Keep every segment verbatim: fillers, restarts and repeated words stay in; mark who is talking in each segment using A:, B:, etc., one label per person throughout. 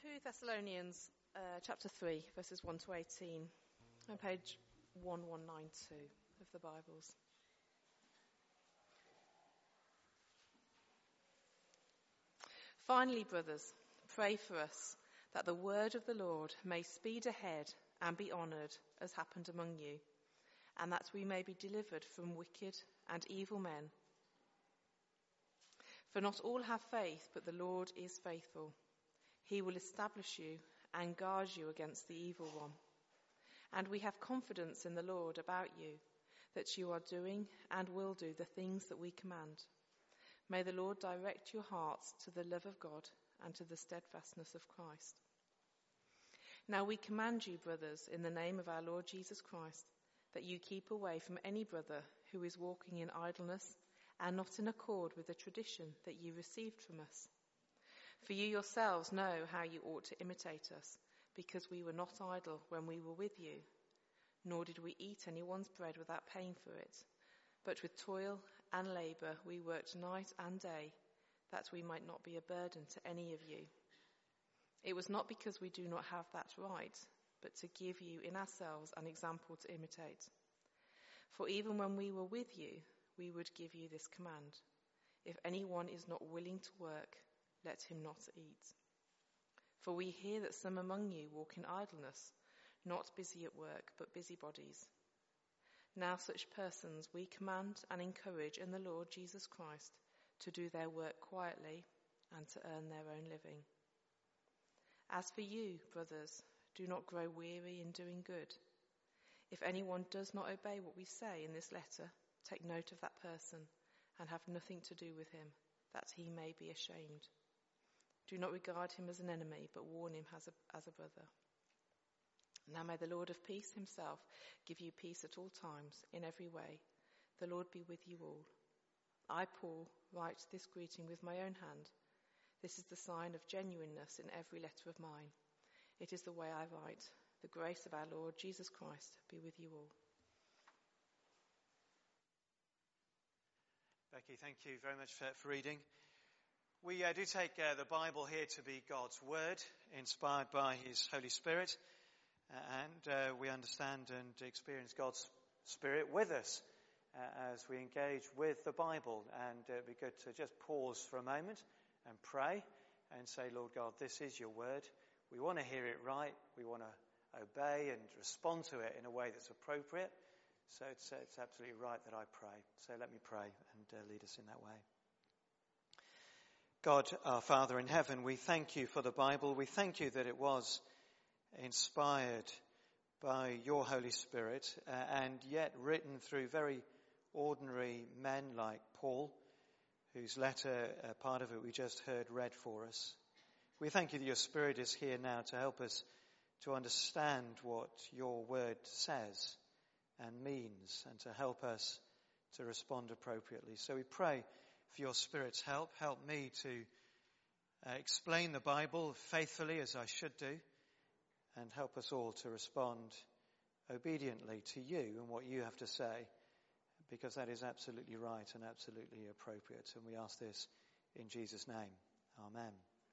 A: Second Thessalonians uh, chapter three, verses one to eighteen, on page eleven ninety-two of the Bibles. Finally, brothers, pray for us that the word of the Lord may speed ahead and be honoured as happened among you, and that we may be delivered from wicked and evil men. For not all have faith, but the Lord is faithful. He will establish you and guard you against the evil one. And we have confidence in the Lord about you, that you are doing and will do the things that we command. May the Lord direct your hearts to the love of God and to the steadfastness of Christ. Now we command you, brothers, in the name of our Lord Jesus Christ, that you keep away from any brother who is walking in idleness and not in accord with the tradition that you received from us. For you yourselves know how you ought to imitate us, because we were not idle when we were with you, nor did we eat anyone's bread without paying for it. But with toil and labour we worked night and day, that we might not be a burden to any of you. It was not because we do not have that right, but to give you in ourselves an example to imitate. For even when we were with you, we would give you this command: if anyone is not willing to work, let him not eat. For we hear that some among you walk in idleness, not busy at work, but busybodies. Now such persons we command and encourage in the Lord Jesus Christ to do their work quietly and to earn their own living. As for you, brothers, do not grow weary in doing good. If anyone does not obey what we say in this letter, take note of that person and have nothing to do with him, that he may be ashamed. Do not regard him as an enemy, but warn him as a, as a brother. Now may the Lord of peace himself give you peace at all times, in every way. The Lord be with you all. I, Paul, write this greeting with my own hand. This is the sign of genuineness in every letter of mine. It is the way I write. The grace of our Lord Jesus Christ be with you all.
B: Becky, thank you very much for, for reading. We uh, do take uh, the Bible here to be God's Word, inspired by His Holy Spirit, uh, and uh, we understand and experience God's Spirit with us uh, as we engage with the Bible. And uh, it'd be good to just pause for a moment and pray and say, Lord God, this is your Word. We want to hear it right. We want to obey and respond to it in a way that's appropriate. So it's, uh, it's absolutely right that I pray. So let me pray and uh, lead us in that way. God, our Father in heaven, we thank you for the Bible. We thank you that it was inspired by your Holy Spirit uh, and yet written through very ordinary men like Paul, whose letter, uh, part of it we just heard read for us. We thank you that your Spirit is here now to help us to understand what your word says and means, and to help us to respond appropriately. So we pray for your Spirit's help. Help me to uh, explain the Bible faithfully as I should do, and help us all to respond obediently to you and what you have to say, because that is absolutely right and absolutely appropriate. And we ask this in Jesus' name. Amen.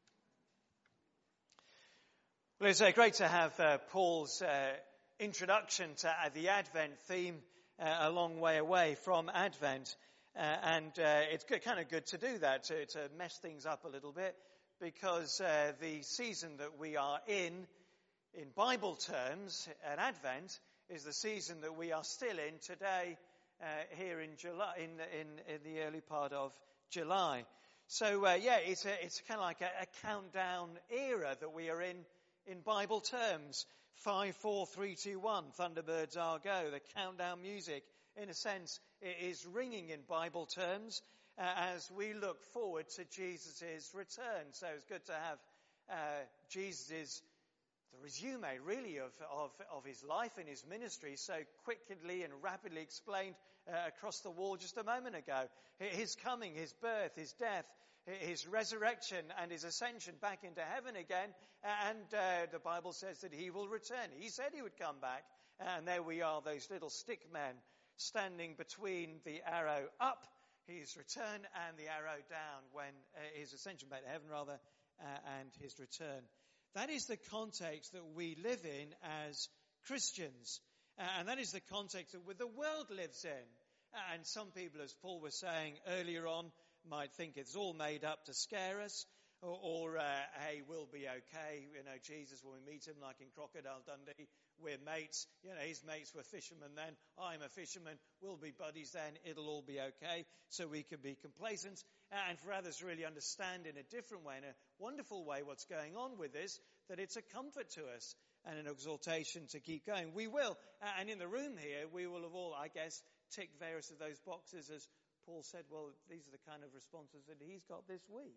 B: Well, it's uh, great to have uh, Paul's uh, introduction to uh, the Advent theme uh, a long way away from Advent. Uh, and uh, it's good, kind of good to do that, to, to mess things up a little bit, because uh, the season that we are in, in Bible terms, at Advent, is the season that we are still in today, uh, here in July, in, in, in the early part of July. So, uh, yeah, it's a, it's kind of like a, a countdown era that we are in, in Bible terms. Five, four, three, two, one, Thunderbirds are go. The countdown music, in a sense, it is ringing in Bible terms uh, as we look forward to Jesus' return. So it's good to have uh, Jesus' the resume, really, of, of, of his life and his ministry so quickly and rapidly explained uh, across the wall just a moment ago. His coming, his birth, his death, his resurrection and his ascension back into heaven again. And uh, the Bible says that he will return. He said he would come back. And there we are, those little stick men standing between the arrow up, his return, and the arrow down when uh, his ascension back to heaven, rather, uh, and his return. that is the context that we live in as Christians. And that is the context that the world lives in. And some people, as Paul was saying earlier on, might think it's all made up to scare us. Or, or uh, hey, we'll be okay. You know, Jesus, when we meet him, like in Crocodile Dundee, we're mates. You know, his mates were fishermen then. I'm a fisherman. We'll be buddies then. It'll all be okay. So we can be complacent. And for others to really understand in a different way, in a wonderful way, what's going on with this, that it's a comfort to us and an exhortation to keep going. We will. And in the room here, we will have all, I guess, ticked various of those boxes, as Paul said, well, these are the kind of responses that he's got this week.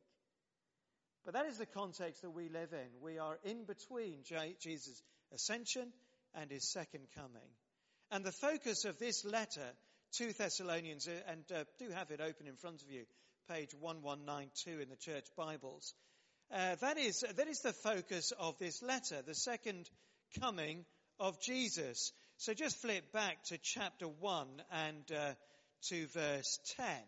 B: But that is the context that we live in. We are in between Jesus' ascension and his second coming. And the focus of this letter to Thessalonians, and uh, do have it open in front of you, page eleven ninety-two in the church Bibles, uh, that is, that is the focus of this letter, the second coming of Jesus. So just flip back to chapter one and uh, to verse ten.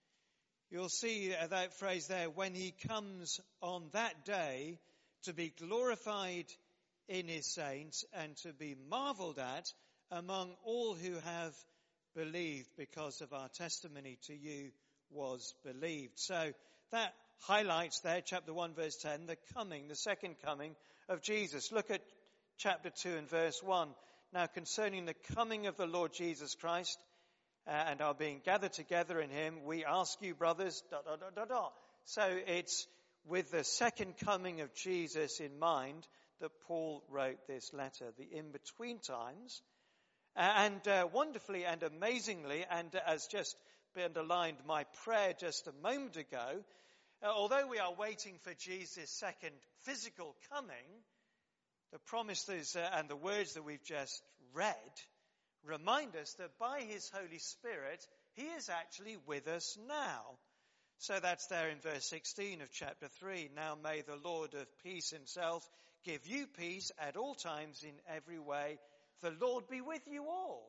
B: You'll see that phrase there, when he comes on that day to be glorified in his saints and to be marveled at among all who have believed, because of our testimony to you was believed. So that highlights there, chapter one, verse ten, the coming, the second coming of Jesus. Look at chapter two and verse one. Now concerning the coming of the Lord Jesus Christ, Uh, and are being gathered together in him, we ask you, brothers, da, da, da, da, da. So it's with the second coming of Jesus in mind that Paul wrote this letter, the in-between times. Uh, and uh, wonderfully and amazingly, and as just underlined my prayer just a moment ago, uh, although we are waiting for Jesus' second physical coming, the promises uh, and the words that we've just read remind us that by his Holy Spirit, he is actually with us now. So that's there in verse sixteen of chapter three. Now may the Lord of peace himself give you peace at all times in every way. The Lord be with you all.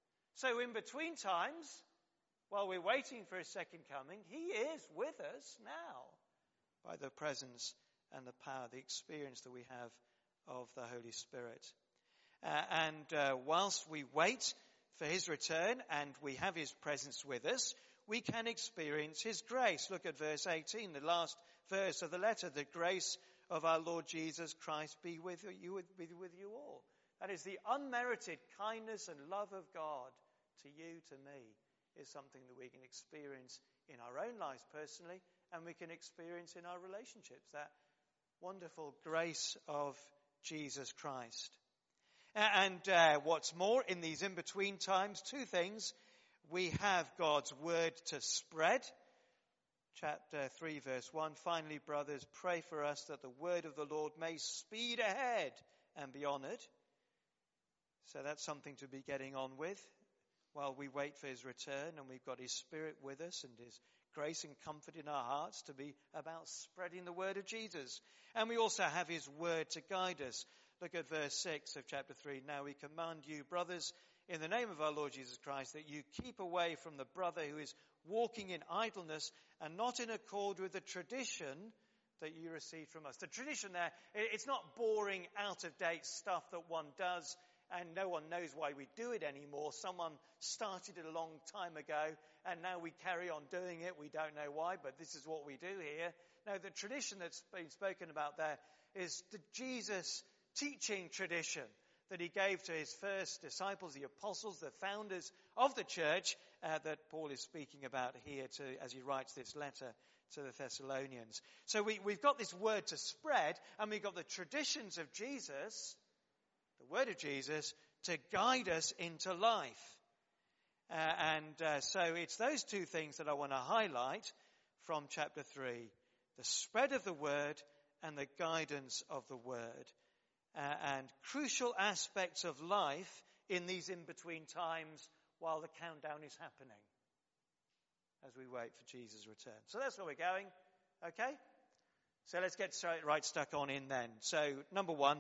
B: So in between times, while we're waiting for his second coming, he is with us now by the presence and the power, the experience that we have of the Holy Spirit. Uh, and uh, whilst we wait for his return and we have his presence with us, we can experience his grace. Look at verse eighteen, the last verse of the letter. The grace of our Lord Jesus Christ be with you, be with you all. That is, the unmerited kindness and love of God to you, to me, is something that we can experience in our own lives personally, and we can experience in our relationships. That wonderful grace of Jesus Christ. And uh, what's more, in these in-between times, two things. We have God's word to spread. Chapter three, verse one. Finally, brothers, pray for us that the word of the Lord may speed ahead and be honored. So that's something to be getting on with while we wait for his return, and we've got his Spirit with us and his grace and comfort in our hearts to be about spreading the word of Jesus. And we also have his word to guide us. Look at verse six of chapter three. Now we command you, brothers, in the name of our Lord Jesus Christ, that you keep away from the brother who is walking in idleness and not in accord with the tradition that you received from us. The tradition there, it's not boring, out-of-date stuff that one does and no one knows why we do it anymore. Someone started it a long time ago and now we carry on doing it. We don't know why, but this is what we do here. No, the tradition that's been spoken about there is the Jesus teaching tradition that he gave to his first disciples, the apostles, the founders of the church, uh, that Paul is speaking about here to, as he writes this letter to the Thessalonians. So we, we've got this word to spread, and we've got the traditions of Jesus, the word of Jesus, to guide us into life. Uh, and uh, so it's those two things that I want to highlight from chapter three. The spread of the word and the guidance of the word. Uh, and crucial aspects of life in these in-between times while the countdown is happening as we wait for Jesus' return. So that's where we're going, okay? So let's get straight, right stuck on in then. So number one,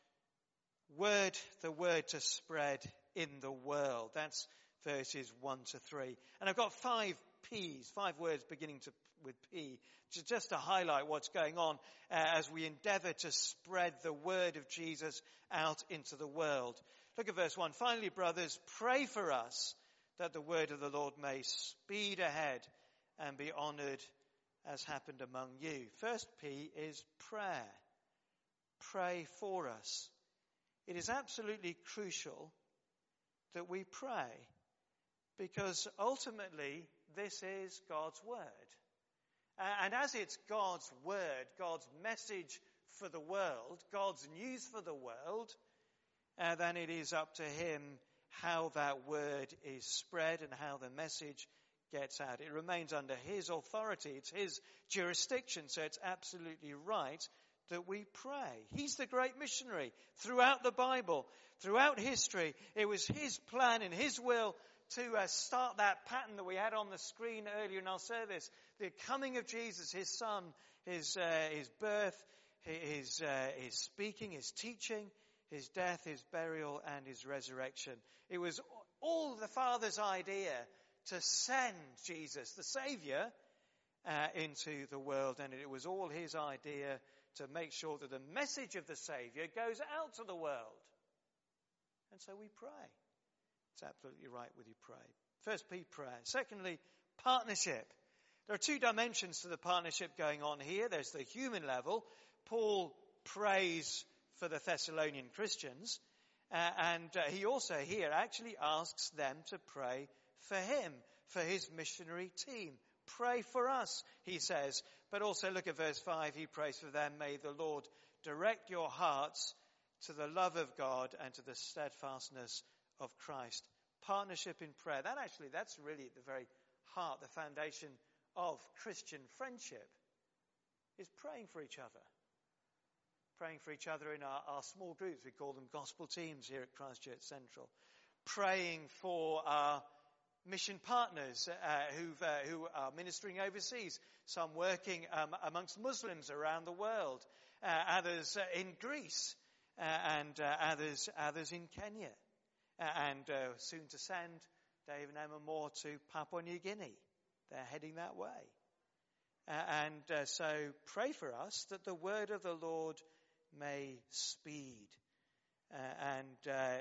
B: word, the word to spread in the world. That's verses one to three. And I've got five P's, five words beginning to, with P, just to highlight what's going on uh, as we endeavor to spread the word of Jesus out into the world. Look at verse one. Finally, brothers, pray for us that the word of the Lord may speed ahead and be honored as happened among you. First P is prayer. Pray for us. It is absolutely crucial that we pray, because ultimately this is God's word. Uh, and as it's God's word, God's message for the world, God's news for the world, uh, then it is up to him how that word is spread and how the message gets out. It remains under his authority. It's his jurisdiction, so it's absolutely right that we pray. He's the great missionary. Throughout the Bible, throughout history, it was his plan and his will to uh, start that pattern that we had on the screen earlier in our service. The coming of Jesus, his son, his, uh, his birth, his, uh, his speaking, his teaching, his death, his burial, and his resurrection. It was all the Father's idea to send Jesus, the Saviour, uh, into the world. And it was all his idea to make sure that the message of the Saviour goes out to the world. And so we pray. It's absolutely right with you, pray. First, P, prayer. Secondly, partnership. There are two dimensions to the partnership going on here. There's the human level. Paul prays for the Thessalonian Christians. Uh, and uh, he also here actually asks them to pray for him, for his missionary team. Pray for us, he says. But also look at verse five. He prays for them. May the Lord direct your hearts to the love of God and to the steadfastness of Christ. Partnership in prayer. That actually, that's really at the very heart, the foundation of Christian friendship, is praying for each other. Praying for each other in our, our small groups. We call them gospel teams here at Christchurch Central. Praying for our mission partners uh, who've, uh, who are ministering overseas. Some working um, amongst Muslims around the world. Uh, others uh, in Greece. Uh, and uh, others, others in Kenya. Uh, and uh, soon to send Dave and Emma Moore to Papua New Guinea. They're heading that way. Uh, and uh, so pray for us that the word of the Lord may speed. Uh, and uh,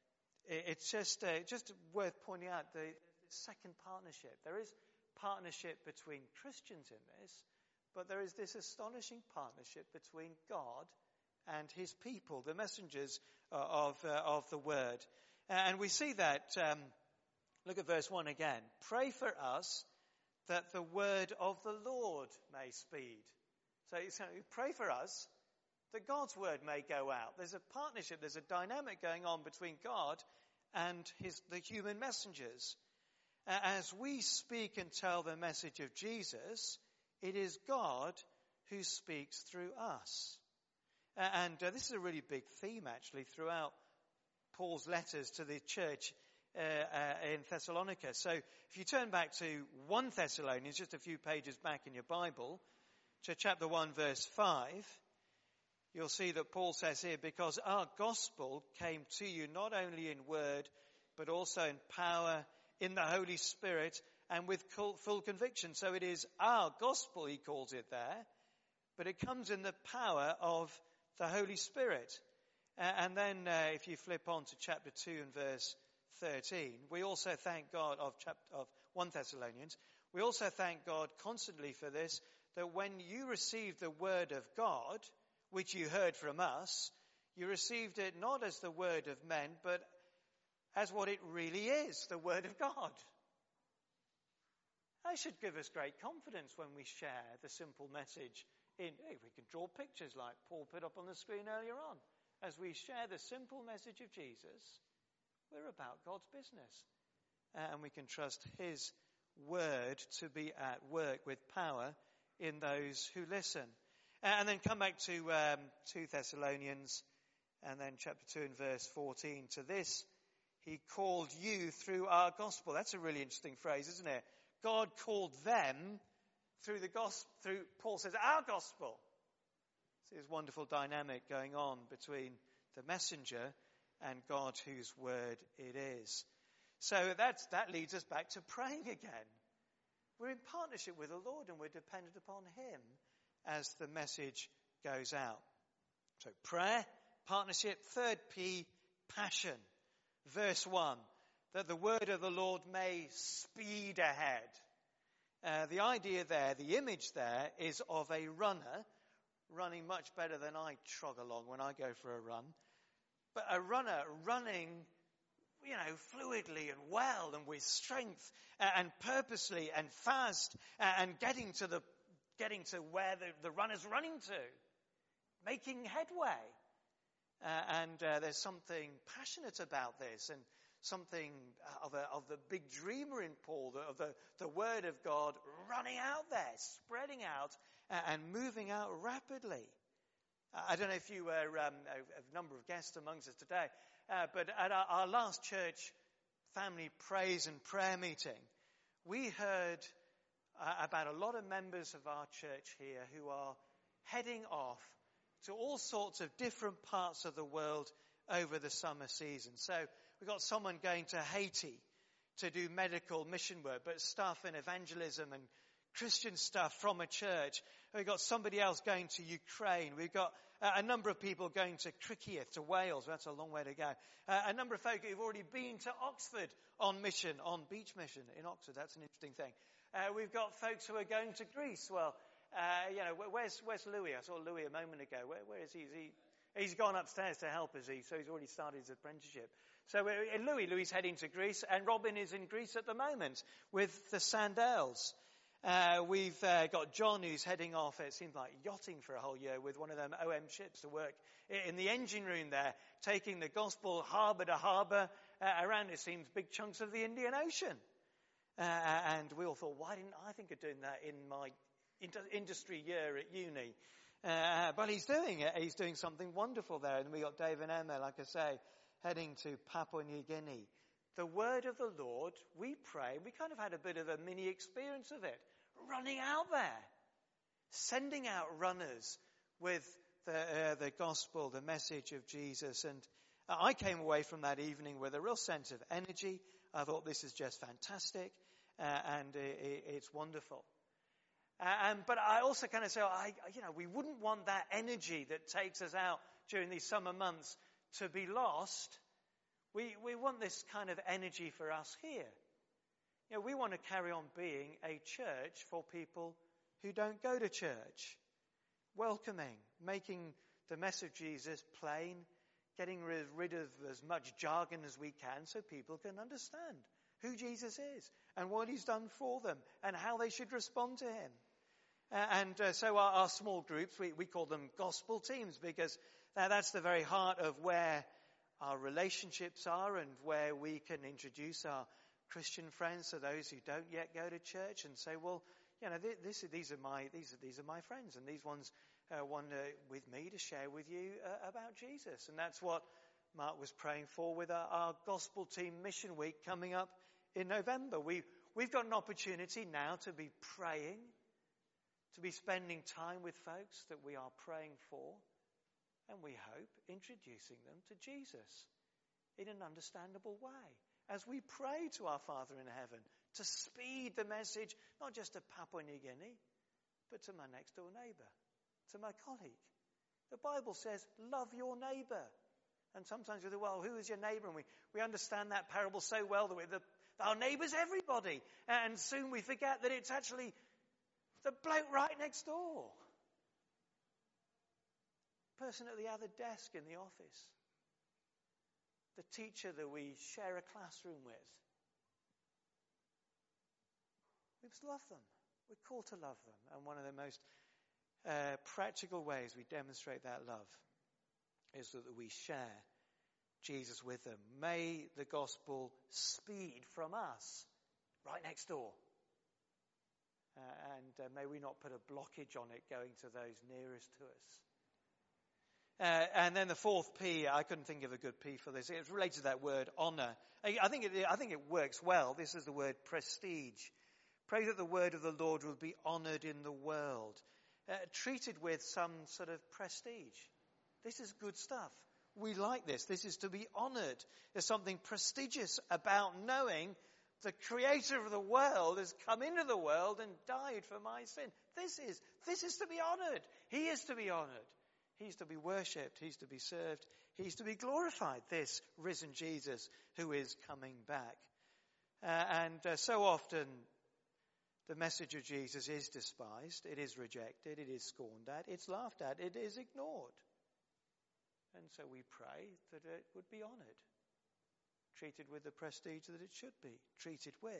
B: it, it's just uh, just worth pointing out the, the second partnership. There is partnership between Christians in this, but there is this astonishing partnership between God and his people, the messengers uh, of uh, of the word. Uh, and we see that, um, look at verse one again. Pray for us that the word of the Lord may speed. So, so pray for us that God's word may go out. There's a partnership, there's a dynamic going on between God and his, the human messengers. Uh, as we speak and tell the message of Jesus, it is God who speaks through us. Uh, and uh, this is a really big theme, actually, throughout Paul's letters to the church uh, uh, in Thessalonica. So if you turn back to First Thessalonians, just a few pages back in your Bible, to chapter one, verse five, you'll see that Paul says here, because our gospel came to you not only in word, but also in power, in the Holy Spirit, and with full conviction. So it is our gospel, he calls it there, but it comes in the power of the Holy Spirit. Uh, and then uh, if you flip on to chapter two and verse thirteen, we also thank God of, chapter, of First Thessalonians, we also thank God constantly for this, that when you received the word of God, which you heard from us, you received it not as the word of men, but as what it really is, the word of God. That should give us great confidence when we share the simple message. In, hey, we can draw pictures like Paul put up on the screen earlier on. As we share the simple message of Jesus, we're about God's business. Uh, and we can trust his word to be at work with power in those who listen. Uh, and then come back to um, Second Thessalonians, and then chapter two and verse fourteen. To this he called you through our gospel. That's a really interesting phrase, isn't it? God called them through the gospel, through, Paul says, our gospel. So there's wonderful dynamic going on between the messenger and God whose word it is. So that's, that leads us back to praying again. We're in partnership with the Lord and we're dependent upon him as the message goes out. So prayer, partnership. Third P, passion. Verse one, that the word of the Lord may speed ahead. Uh, the idea there, the image there, is of a runner running much better than I trog along when I go for a run. But a runner running, you know, fluidly and well and with strength and purposely and fast and getting to the getting to where the, the runner's running to, making headway. Uh, and uh, there's something passionate about this and something of, a, of the big dreamer in Paul, the, of the, the word of God running out there, spreading out uh, and moving out rapidly. Uh, I don't know if you were um, a, a number of guests amongst us today, uh, but at our, our last church family praise and prayer meeting, we heard uh, about a lot of members of our church here who are heading off to all sorts of different parts of the world over the summer season. So we've got someone going to Haiti to do medical mission work, but stuff in evangelism and Christian stuff from a church. We've got somebody else going to Ukraine. We've got uh, a number of people going to Criccieth, to Wales. That's a long way to go. Uh, a number of folk who've already been to Oxford on mission, on beach mission in Oxford. That's an interesting thing. Uh, we've got folks who are going to Greece. Well, uh, you know, where's, where's Louis? I saw Louis a moment ago. Where, where is he? Is he? He's gone upstairs to help, is he? So he's already started his apprenticeship. So uh, Louis, Louis is heading to Greece, and Robin is in Greece at the moment with the Sandels. Uh, we've uh, got John who's heading off, it seems like yachting for a whole year with one of them O M ships to work in the engine room there, taking the gospel harbour to harbour uh, around, it seems, big chunks of the Indian Ocean. Uh, and we all thought, why didn't I think of doing that in my industry year at uni? Uh, but he's doing it. He's doing something wonderful there. And we got Dave and Emma, like I say, heading to Papua New Guinea. The word of the Lord, we pray, we kind of had a bit of a mini experience of it. Running out there. Sending out runners with the, uh, the gospel, the message of Jesus. And uh, I came away from that evening with a real sense of energy. I thought this is just fantastic. Uh, and it, it's wonderful. Um, but I also kind of say, I, you know, we wouldn't want that energy that takes us out during these summer months to be lost. We, we want this kind of energy for us here. You know, we want to carry on being a church for people who don't go to church. Welcoming, making the message of Jesus plain, getting rid of as much jargon as we can so people can understand who Jesus is and what he's done for them and how they should respond to him. Uh, and uh, so our, our small groups, we, we call them gospel teams because uh, that's the very heart of where our relationships are and where we can introduce our Christian friends to those who don't yet go to church and say, well, you know, this, these are my these are these are my friends, and these ones uh, want uh, with me to share with you uh, about Jesus. And that's what Mark was praying for with our, our gospel team mission week coming up in November. We we've got an opportunity now to be praying, to be spending time with folks that we are praying for. And we hope introducing them to Jesus in an understandable way as we pray to our Father in heaven to speed the message, not just to Papua New Guinea, but to my next door neighbour, to my colleague. The Bible says, love your neighbour. And sometimes we think, well, who is your neighbour? And we, we understand that parable so well that, we, that our neighbour's everybody. And soon we forget that it's actually the bloke right next door. Person at the other desk in the office, the teacher that we share a classroom with. We must love them. We're called to love them. And one of the most uh, practical ways we demonstrate that love is that we share Jesus with them. May the gospel speed from us right next door. Uh, and uh, may we not put a blockage on it going to those nearest to us. Uh, and then the fourth P, I couldn't think of a good P for this. It's related to that word honour. I, I think it, I think it works well. This is the word prestige. Pray that the word of the Lord will be honoured in the world, uh, treated with some sort of prestige. This is good stuff. We like this. This is to be honoured. There's something prestigious about knowing The creator of the world has come into the world and died for my sin. This is, this is to be honoured. He is to be honoured. He's to be worshipped. He's to be served. He's to be glorified. This risen Jesus who is coming back. Uh, and uh, so often the message of Jesus is despised. It is rejected. It is scorned at. It's laughed at. It is ignored. And so we pray that it would be honoured. Treated with the prestige that it should be treated with.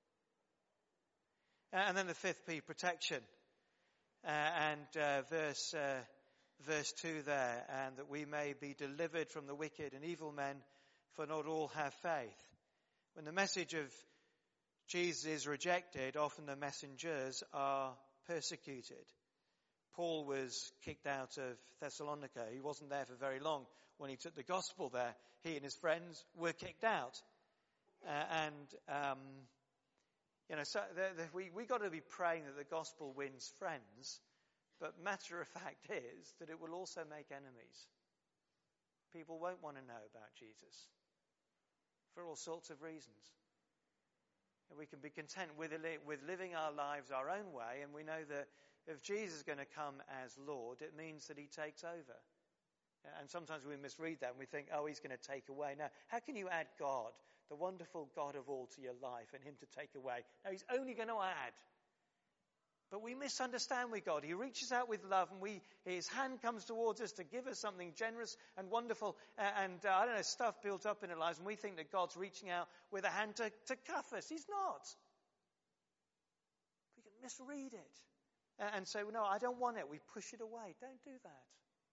B: Uh, and then the fifth P, protection. Uh, and uh, verse uh, verse two there, and that we may be delivered from the wicked and evil men, for not all have faith. When the message of Jesus is rejected, often the messengers are persecuted. Paul was kicked out of Thessalonica. He wasn't there for very long when he took the gospel there. He and his friends were kicked out. Uh, and, um, you know, so the, the, we, we got to be praying that the gospel wins friends. But matter of fact is that it will also make enemies. People won't want to know about Jesus for all sorts of reasons. And we can be content with, with living our lives our own way, and we know that if Jesus is going to come as Lord, it means that he takes over. And sometimes we misread that and we think, oh, he's going to take away. Now, how can you add God, the wonderful God of all, to your life and him to take away? No, he's only going to add. But we misunderstand with God. He reaches out with love and we, his hand comes towards us to give us something generous and wonderful and, uh, I don't know, stuff built up in our lives. And we think that God's reaching out with a hand to, to cuff us. He's not. We can misread it. And say, well, no, I don't want it. We push it away. Don't do that.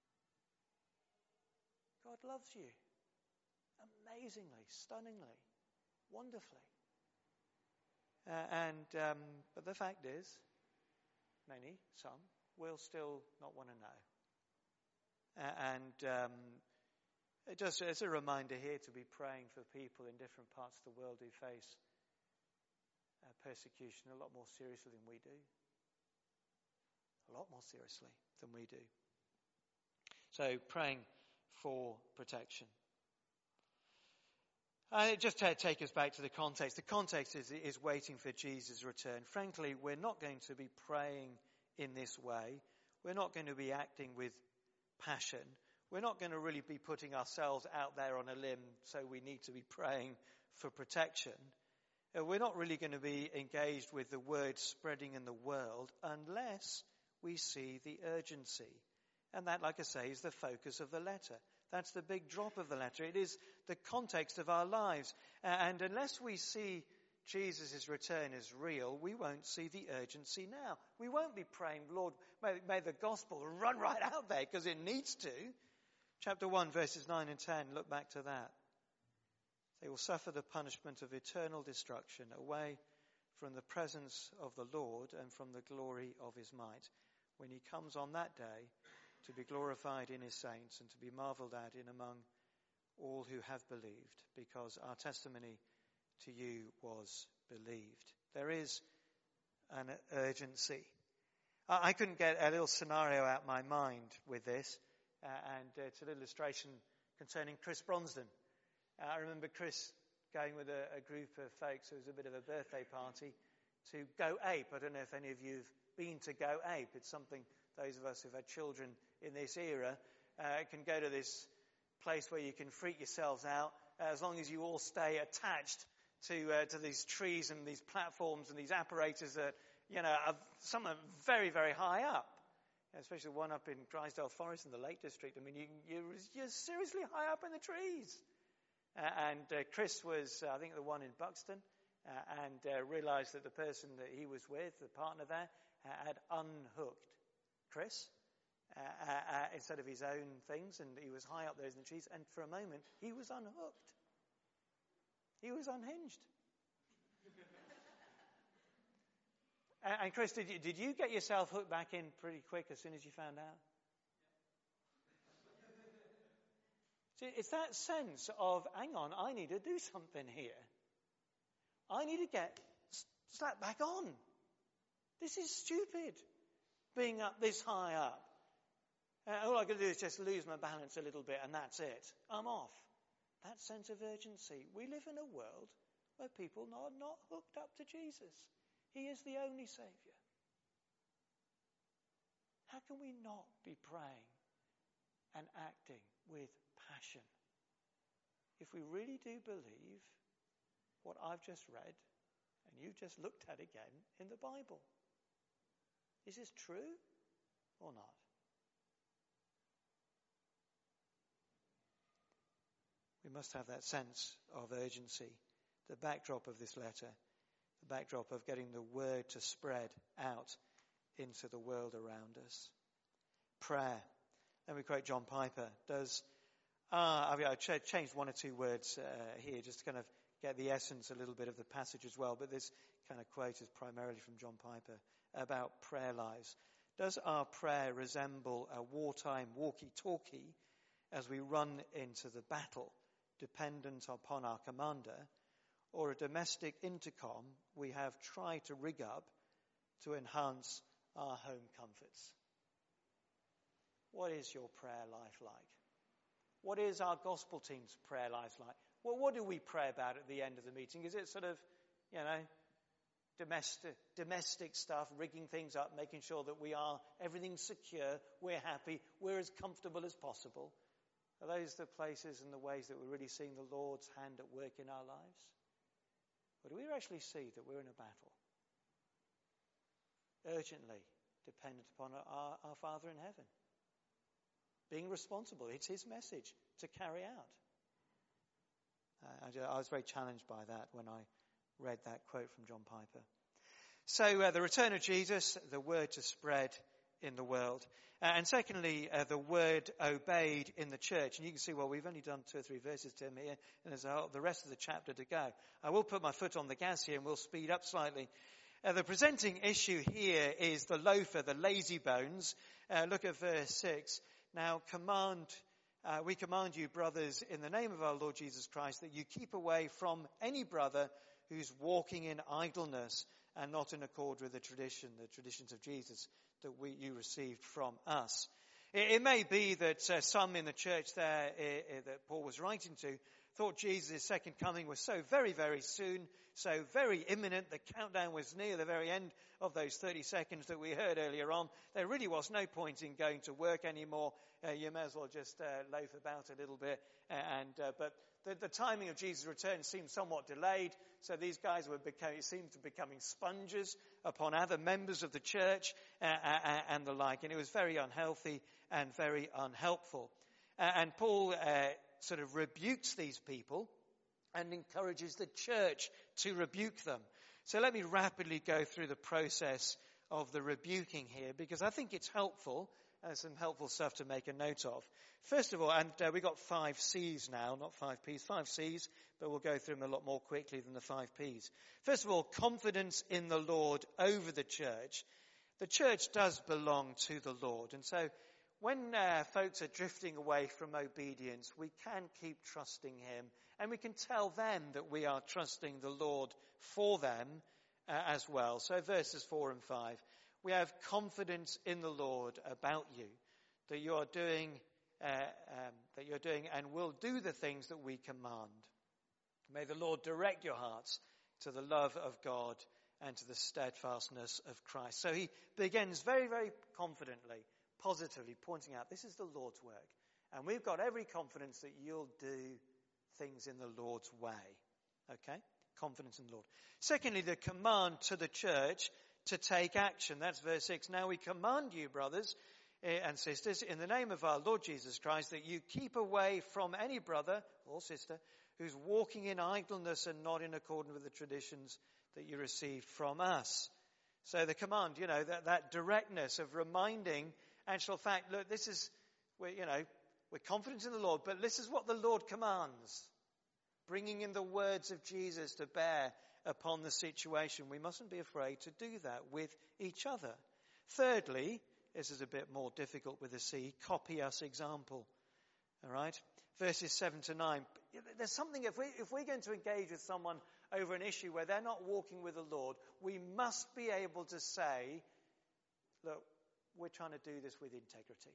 B: God loves you. Amazingly, stunningly, wonderfully. Uh, and um, but the fact is, many, some, will still not want to know. Uh, and um, it just it's a reminder here to be praying for people in different parts of the world who face uh, persecution a lot more seriously than we do. A lot more seriously than we do. So praying for protection. Uh, just to take us back to the context. The context is, is waiting for Jesus' return. Frankly, we're not going to be praying in this way. We're not going to be acting with passion. We're not going to really be putting ourselves out there on a limb, so we need to be praying for protection. Uh, we're not really going to be engaged with the word spreading in the world unless we see the urgency. And that, like I say, is the focus of the letter. That's the big drop of the letter. It is the context of our lives. And unless we see Jesus' return as real, we won't see the urgency now. We won't be praying, Lord, may, may the gospel run right out there, because it needs to. Chapter one, verses nine and ten, look back to that. They will suffer the punishment of eternal destruction away from the presence of the Lord and from the glory of his might, when he comes on that day to be glorified in his saints and to be marveled at in among all who have believed, because our testimony to you was believed. There is an urgency. I couldn't get a little scenario out of my mind with this, uh, and it's an illustration concerning Chris Bronsden. Uh, I remember Chris going with a, a group of folks. It was a bit of a birthday party to Go Ape. I don't know if any of you have been to Go Ape. It's something those of us who've had children in this era uh, can go to this place where you can freak yourselves out uh, as long as you all stay attached to uh, to these trees and these platforms and these apparatus that, you know, are, some are very, very high up. Especially the one up in Drysdale Forest in the Lake District. I mean, you, you're, you're seriously high up in the trees. Uh, and uh, Chris was, uh, I think, the one in Buxton, uh, and uh, realised that the person that he was with, the partner there, uh, had unhooked Chris uh, uh, uh, instead of his own things, and he was high up there in the trees, and for a moment, he was unhooked. He was unhinged. uh, and Chris, did you, did you get yourself hooked back in pretty quick as soon as you found out? See, it's that sense of, hang on, I need to do something here. I need to get slapped back on. This is stupid, being up this high up. Uh, all I've got to do is just lose my balance a little bit and that's it. I'm off. That sense of urgency. We live in a world of people not, not hooked up to Jesus. He is the only Saviour. How can we not be praying and acting with passion if we really do believe what I've just read and you've just looked at again in the Bible? Is this true or not? We must have that sense of urgency. The backdrop of this letter, the backdrop of getting the word to spread out into the world around us. Prayer. Let me quote John Piper. Does ah, I mean, I ch- changed one or two words uh, here just to kind of get the essence a little bit of the passage as well. But this kind of quote is primarily from John Piper about prayer lives. Does our prayer resemble a wartime walkie-talkie as we run into the battle, dependent upon our commander, or a domestic intercom we have tried to rig up to enhance our home comforts? What is your prayer life like? What is our gospel team's prayer life like? Well, what do we pray about at the end of the meeting? Is it sort of, you know, domestic, domestic stuff, rigging things up, making sure that we are, everything's secure, we're happy, we're as comfortable as possible? Are those the places and the ways that we're really seeing the Lord's hand at work in our lives? Or do we actually see that we're in a battle? Urgently dependent upon our, our Father in heaven. Being responsible. It's his message to carry out. Uh, I, I was very challenged by that when I read that quote from John Piper. So uh, the return of Jesus, the word to spread in the world. Uh, and secondly, uh, the word obeyed in the church. And you can see, well, we've only done two or three verses, Tim, here, and there's a whole, the rest of the chapter to go. I will put my foot on the gas here and we'll speed up slightly. Uh, the presenting issue here is the loafer, the lazy bones. Uh, look at verse six. Now command, uh, we command you, brothers, in the name of our Lord Jesus Christ, that you keep away from any brother who's walking in idleness and not in accord with the tradition, the traditions of Jesus that we, you received from us. It, it may be that uh, some in the church there uh, uh, that Paul was writing to thought Jesus' second coming was so very, very soon, so very imminent. The countdown was near the very end of those thirty seconds that we heard earlier on. There really was no point in going to work anymore. Uh, you may as well just uh, loaf about a little bit. Uh, and uh, But the, the timing of Jesus' return seemed somewhat delayed. So these guys were becoming, seemed to be becoming sponges upon other members of the church uh, uh, and the like. And it was very unhealthy and very unhelpful. Uh, and Paul uh, sort of rebukes these people and encourages the church to rebuke them. So let me rapidly go through the process of the rebuking here, because I think it's helpful. There's some helpful stuff to make a note of. First of all, and uh, we've got five C's now, not five P's, five C's, but we'll go through them a lot more quickly than the five P's. First of all, confidence in the Lord over the church. The church does belong to the Lord, and so when uh, folks are drifting away from obedience, we can keep trusting him, and we can tell them that we are trusting the Lord for them uh, as well. So verses four and five, we have confidence in the Lord about you, that you are doing, uh, um, that you're doing and will do the things that we command. May the Lord direct your hearts to the love of God and to the steadfastness of Christ. So he begins very, very confidently, positively pointing out this is the Lord's work. And we've got every confidence that you'll do things in the Lord's way. Okay? Confidence in the Lord. Secondly, the command to the church to take action. That's verse six. Now we command you, brothers and sisters, in the name of our Lord Jesus Christ, that you keep away from any brother or sister who's walking in idleness and not in accordance with the traditions that you received from us. So the command, you know, that, that directness of reminding, actual fact, look, this is, we're, you know, we're confident in the Lord, but this is what the Lord commands. Bringing in the words of Jesus to bear upon the situation. We mustn't be afraid to do that with each other. Thirdly, this is a bit more difficult with a C, copy us example. All right? Verses seven to nine. There's something, if, we, if we're going to engage with someone over an issue where they're not walking with the Lord, we must be able to say, look, we're trying to do this with integrity.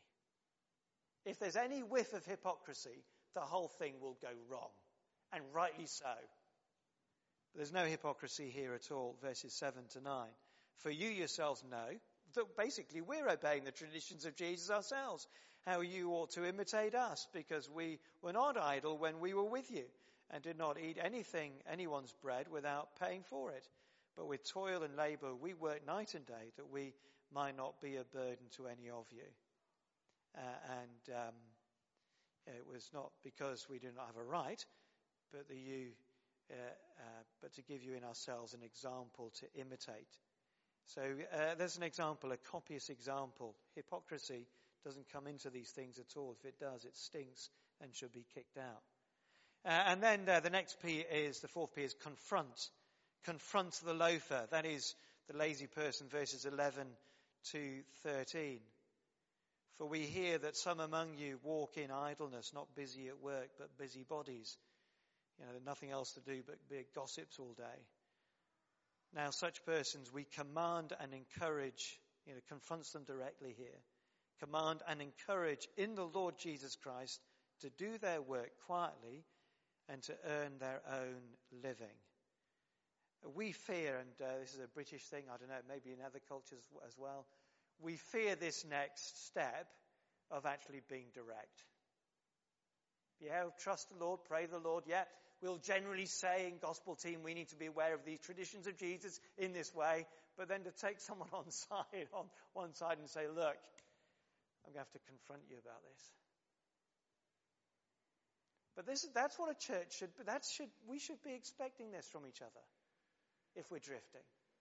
B: If there's any whiff of hypocrisy, the whole thing will go wrong. And rightly so. But there's no hypocrisy here at all, verses seven to nine. For you yourselves know that basically we're obeying the traditions of Jesus ourselves, how you ought to imitate us, because we were not idle when we were with you, and did not eat anything, anyone's bread, without paying for it. But with toil and labour we work night and day, that we might not be a burden to any of you. Uh, and um, it was not because we do not have a right, but that you, uh, uh, but to give you in ourselves an example to imitate. So uh, there's an example, a copious example. Hypocrisy doesn't come into these things at all. If it does, it stinks and should be kicked out. Uh, and then uh, the next P is, the fourth P is confront. Confront the loafer. That is the lazy person, verses eleven to thirteen. For we hear that some among you walk in idleness, not busy at work, but busy bodies. You know, nothing else to do but be gossips all day. Now, such persons we command and encourage, you know, confronts them directly here. Command and encourage in the Lord Jesus Christ to do their work quietly and to earn their own living. We fear, and uh, this is a British thing, I don't know, maybe in other cultures as well, we fear this next step of actually being direct. Yeah, trust the Lord, pray the Lord, yeah. We'll generally say in gospel team we need to be aware of these traditions of Jesus in this way, but then to take someone on side, on one side and say, look, I'm going to have to confront you about this. But this, that's what a church should be. That should, we should be expecting this from each other if we're drifting.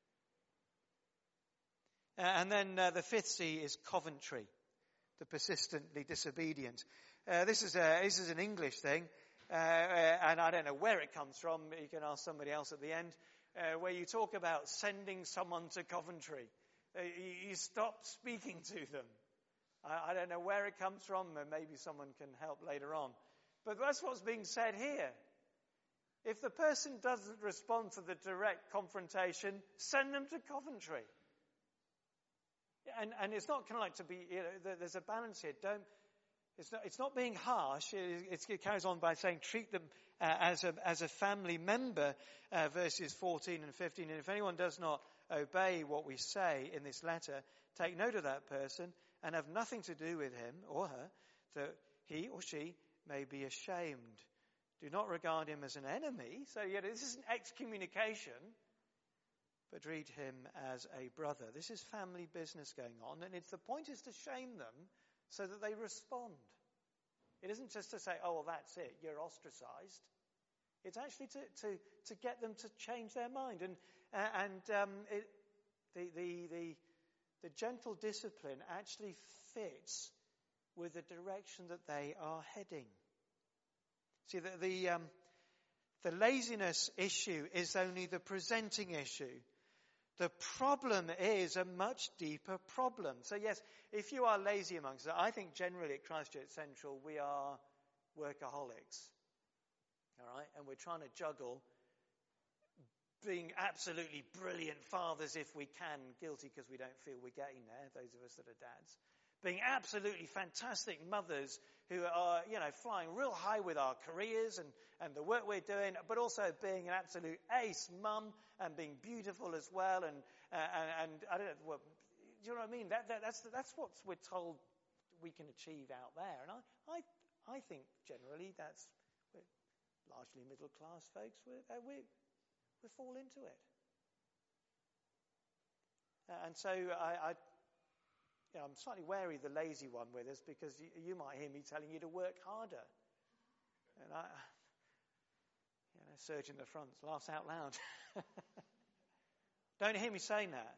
B: Uh, and then uh, the fifth C is Coventry, the persistently disobedient. Uh, this is a, this is an English thing, uh, uh, and I don't know where it comes from. You can ask somebody else at the end, uh, where you talk about sending someone to Coventry. Uh, you, you stop speaking to them. I, I don't know where it comes from, and maybe someone can help later on. But that's what's being said here. If the person doesn't respond to the direct confrontation, send them to Coventry. And, and it's not kind of like to be, you know, there's a balance here. Don't, it's not, it's not being harsh. It, it carries on by saying treat them uh, as a, as a family member, uh, verses fourteen and fifteen. And if anyone does not obey what we say in this letter, take note of that person and have nothing to do with him or her, that he or she may be ashamed. Do not regard him as an enemy. So, yeah, this isn't excommunication, but treat him as a brother. This is family business going on, and it's the point is to shame them so that they respond. It isn't just to say, oh, well, that's it, you're ostracized. It's actually to, to, to get them to change their mind. And, uh, and um, it, the, the, the, the gentle discipline actually fits with the direction that they are heading. See, the, the, um, the laziness issue is only the presenting issue. The problem is a much deeper problem. So yes, if you are lazy amongst us, I think generally at Christchurch Central we are workaholics. All right? And we're trying to juggle being absolutely brilliant fathers if we can, guilty because we don't feel we're getting there, those of us that are dads. Being absolutely fantastic mothers who are, you know, flying real high with our careers and, and the work we're doing, but also being an absolute ace mum and being beautiful as well. And, uh, and, and I don't know, what, do you know what I mean? That, that, that's, that's what we're told we can achieve out there. And I, I, I think generally that's, we're largely middle class folks, we uh, we we fall into it. Uh, and so I, I You know, I'm slightly wary the lazy one with us because you, you might hear me telling you to work harder. And I, you know, surge in the front laughs out loud. Don't hear me saying that.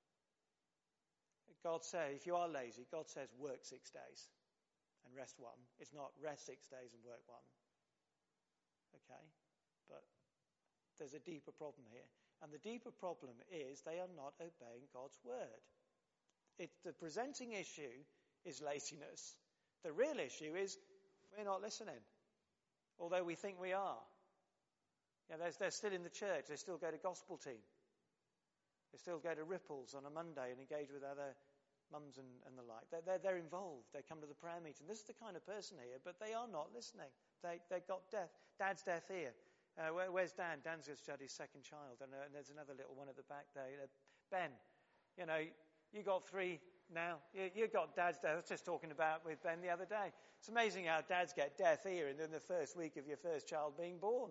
B: God says, if you are lazy, God says work six days and rest one. It's not rest six days and work one. Okay? But there's a deeper problem here. And the deeper problem is they are not obeying God's word. It, the presenting issue is laziness. The real issue is we're not listening, although we think we are. Yeah, they're, they're still in the church. They still go to gospel team. They still go to Ripples on a Monday and engage with other mums and, and the like. They're, they're, they're involved. They come to the prayer meeting. This is the kind of person here, but they are not listening. They, they've got deaf, dad's deaf ear. Uh, where, where's Dan? Dan's just had his second child. And, uh, and there's another little one at the back there. Uh, Ben, you know, you got three now. You, you got dad's death. I was just talking about with Ben the other day. It's amazing how dads get deaf ear in the first week of your first child being born.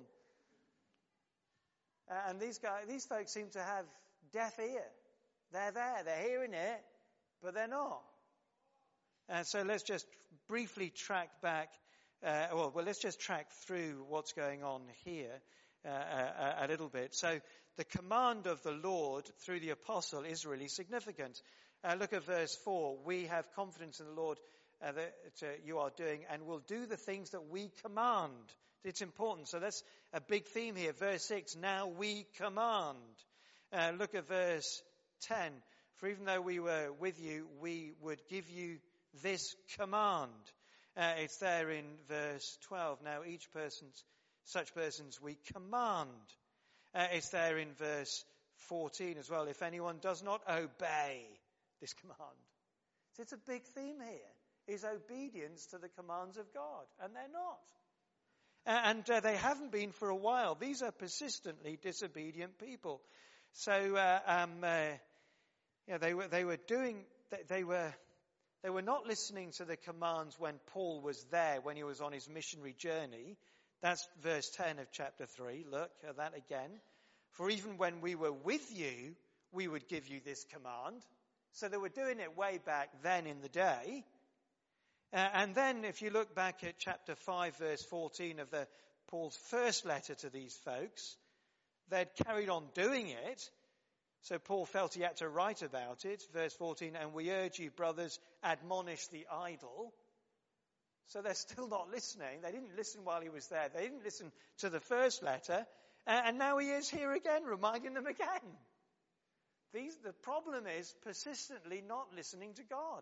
B: Uh, and these guys, these folks seem to have deaf ear. They're there. They're hearing it, but they're not. And so let's just briefly track back. Uh, well, well, let's just track through what's going on here uh, a, a little bit. So the command of the Lord through the apostle is really significant. Uh, look at verse four. We have confidence in the Lord uh, that uh, you are doing and will do the things that we command. It's important. So that's a big theme here. Verse six, now we command. Uh, look at verse ten. For even though we were with you, we would give you this command. Uh, it's there in verse twelve. Now each person, such persons we command. Uh, it's there in verse fourteen as well. If anyone does not obey this command. So it's a big theme here, is obedience to the commands of God. And they're not. Uh, and uh, they haven't been for a while. These are persistently disobedient people. So uh, um, uh, yeah, they were they were doing they, they were they were not listening to the commands when Paul was there, when he was on his missionary journey. That's verse ten of chapter three. Look at that again. For even when we were with you, we would give you this command. So they were doing it way back then in the day. Uh, and then if you look back at chapter five, verse fourteen of the Paul's first letter to these folks, they'd carried on doing it. So Paul felt he had to write about it. Verse fourteen, and we urge you, brothers, admonish the idle. So they're still not listening. They didn't listen while he was there. They didn't listen to the first letter. And now he is here again, reminding them again. These, the problem is persistently not listening to God.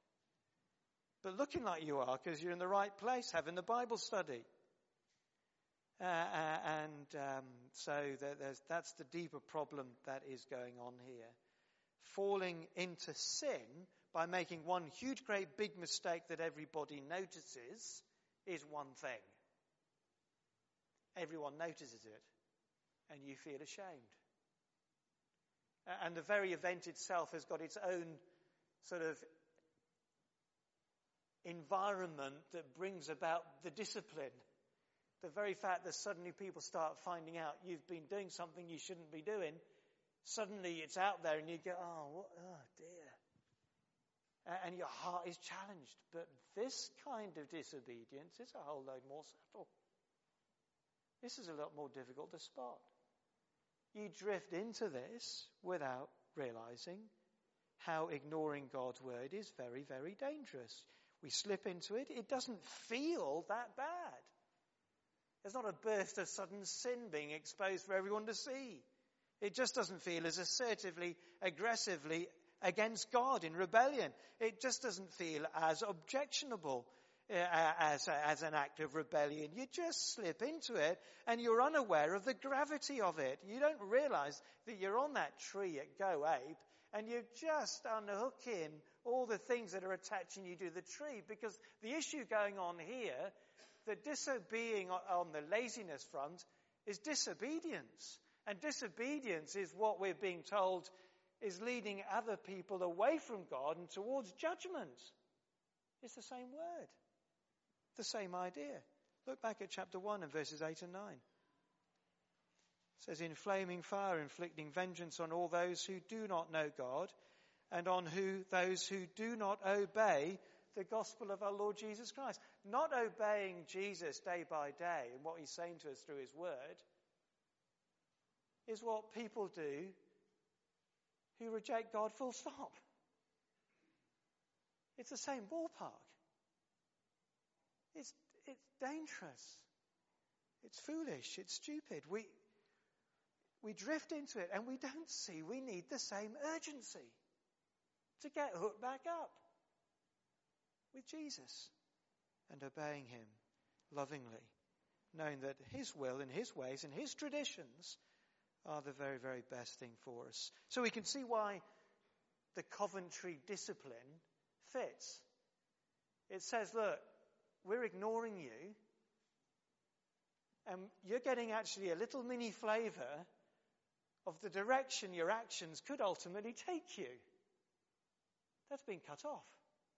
B: But looking like you are, because you're in the right place, having the Bible study. Uh, uh, and um, so there, there's, that's the deeper problem that is going on here. Falling into sin by making one huge, great, big mistake that everybody notices is one thing. Everyone notices it, and you feel ashamed. Uh, and the very event itself has got its own sort of environment that brings about the discipline. The very fact that suddenly people start finding out you've been doing something you shouldn't be doing, suddenly it's out there and you go, oh, what? Oh dear. And your heart is challenged. But this kind of disobedience is a whole load more subtle. This is a lot more difficult to spot. You drift into this without realizing how ignoring God's word is very, very dangerous. We slip into it. It doesn't feel that bad. There's not a burst of sudden sin being exposed for everyone to see. It just doesn't feel as assertively, aggressively against God in rebellion. It just doesn't feel as objectionable uh, as, as an act of rebellion. You just slip into it and you're unaware of the gravity of it. You don't realize that you're on that tree at Go Ape and you're just unhooking all the things that are attaching you to the tree, because the issue going on here, the disobeying on the laziness front, is disobedience. And disobedience is what we're being told is leading other people away from God and towards judgment. It's the same word. The same idea. Look back at chapter one and verses eight and nine. It says, in flaming fire, inflicting vengeance on all those who do not know God, and on who those who do not obey the gospel of our Lord Jesus Christ. Not obeying Jesus day by day and what he's saying to us through his word is what people do who reject God full stop. It's the same ballpark. It's, it's dangerous. It's foolish. It's stupid. We, we drift into it and we don't see we need the same urgency to get hooked back up with Jesus and obeying him lovingly, knowing that his will and his ways and his traditions are the very, very best thing for us. So we can see why the Coventry discipline fits. It says, look, we're ignoring you. And you're getting actually a little mini flavour of the direction your actions could ultimately take you. That's been cut off.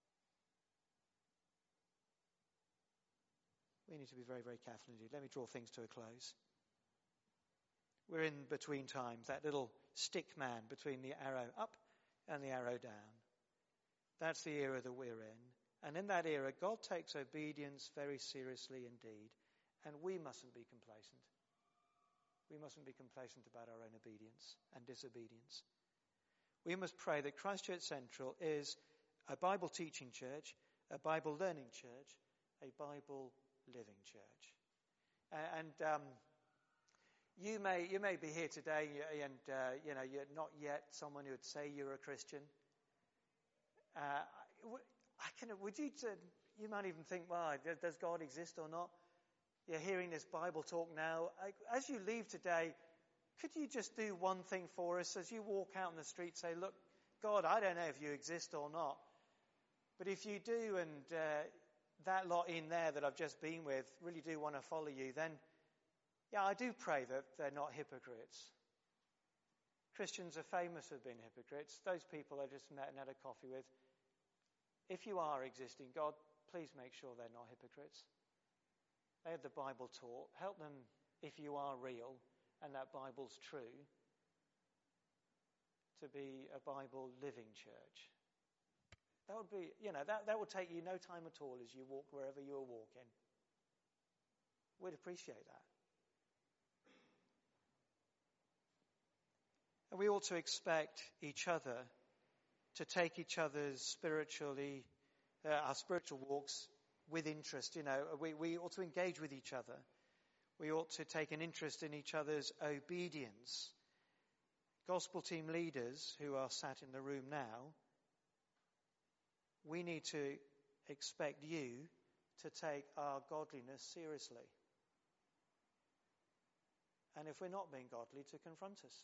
B: We need to be very, very careful indeed. Let me draw things to a close. We're in between times, that little stick man between the arrow up and the arrow down. That's the era that we're in. And in that era, God takes obedience very seriously indeed. And we mustn't be complacent. We mustn't be complacent about our own obedience and disobedience. We must pray that Christ Church Central is a Bible teaching church, a Bible learning church, a Bible living church. And um, you may you may be here today, and uh, you know you're not yet someone who would say you're a Christian. Uh, I can, would you? You might even think, well, does God exist or not? You're hearing this Bible talk now. As you leave today, could you just do one thing for us as you walk out in the street? Say, look, God, I don't know if you exist or not, but if you do, and uh, that lot in there that I've just been with really do want to follow you, then yeah, I do pray that they're not hypocrites. Christians are famous for being hypocrites. Those people I just met and had a coffee with. If you are existing, God, please make sure they're not hypocrites. They have the Bible taught. Help them, if you are real and that Bible's true, to be a Bible living church. That would be, you know, that, that would take you no time at all as you walk wherever you are walking. We'd appreciate that. And we ought to expect each other to take each other's spiritually, uh, our spiritual walks with interest. You know, we, we ought to engage with each other. We ought to take an interest in each other's obedience. Gospel team leaders who are sat in the room now, we need to expect you to take our godliness seriously. And if we're not being godly, to confront us.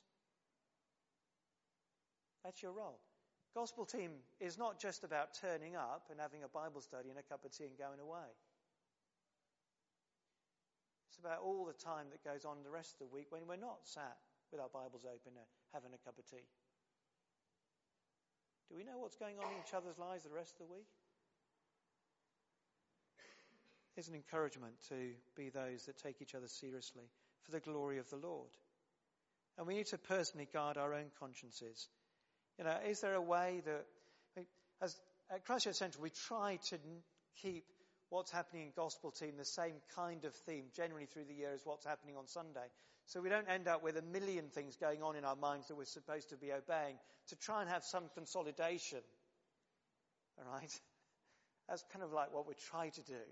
B: That's your role. Gospel team is not just about turning up and having a Bible study and a cup of tea and going away. It's about all the time that goes on the rest of the week when we're not sat with our Bibles open and having a cup of tea. Do we know what's going on in each other's lives the rest of the week? It's an encouragement to be those that take each other seriously for the glory of the Lord. And we need to personally guard our own consciences. You know, is there a way that, as at Christ Church Central, we try to keep what's happening in Gospel Team the same kind of theme generally through the year as what's happening on Sunday. So we don't end up with a million things going on in our minds that we're supposed to be obeying, to try and have some consolidation. All right? That's kind of like what we try to do.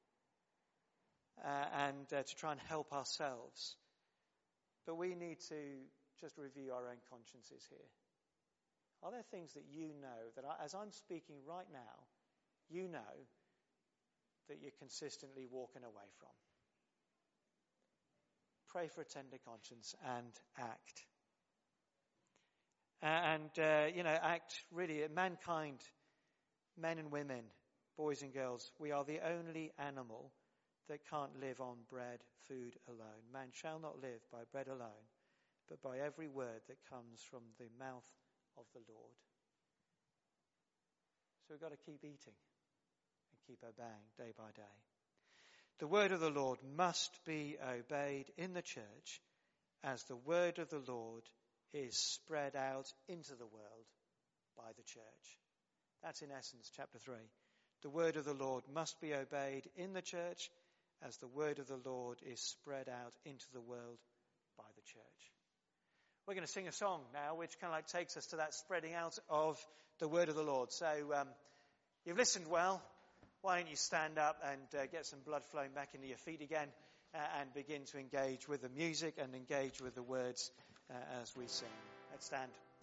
B: Uh, and uh, to try and help ourselves. But we need to just review our own consciences here. Are there things that you know, that I, as I'm speaking right now, you know that you're consistently walking away from? Pray for a tender conscience and act. And, uh, you know, act really, mankind, men and women, boys and girls, we are the only animal that can't live on bread, food alone. Man shall not live by bread alone, but by every word that comes from the mouth of the Lord. So we've got to keep eating and keep obeying day by day. The word of the Lord must be obeyed in the church as the word of the Lord is spread out into the world by the church. That's in essence chapter three. The word of the Lord must be obeyed in the church as the word of the Lord is spread out into the world by the church. We're going to sing a song now which kind of like takes us to that spreading out of the word of the Lord. So um, you've listened well. Why don't you stand up and uh, get some blood flowing back into your feet again uh, and begin to engage with the music and engage with the words uh, as we sing. Let's stand.